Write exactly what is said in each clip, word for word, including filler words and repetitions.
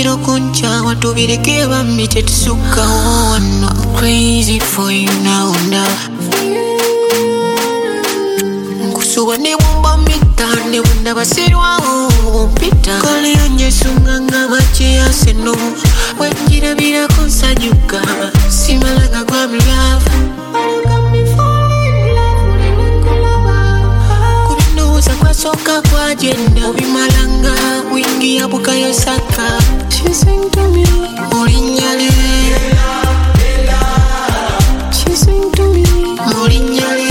Chino kuncha watu virekeba mitetusuka. Oh, I'm not crazy for you now, now. Kusuwa ni wumba mitane wunda basirwa oh pita. Kali anje sunganga machi ya seno. Wenjira bila konsanyuka. Simalaga kwa mi love. Kubinoza kwa soka kwa agenda. Ubimalanga wingi ya buka ya saka. She sing to me Morinyale. She sing to me Morinyale.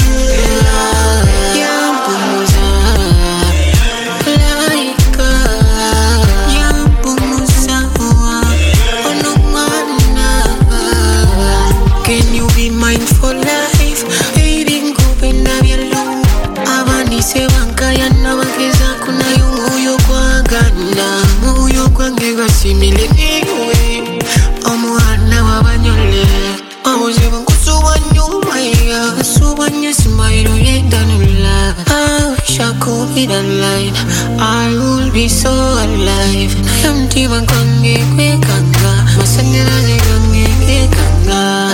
Can you be mine for life? Hating kupenda vyalo. Abani se wankaya na wakeza kuna yunguyo kwa gana. Muyo kwa ngega simile niwe. Omuhana wabanyole. Amuzibu kusuwa nyuma ya. Suwa nyesimairo yedanula. I wish I could be that light. I will be so alive. Nayamti wankange kwe kanga. Masanyana ne kange kwe kanga.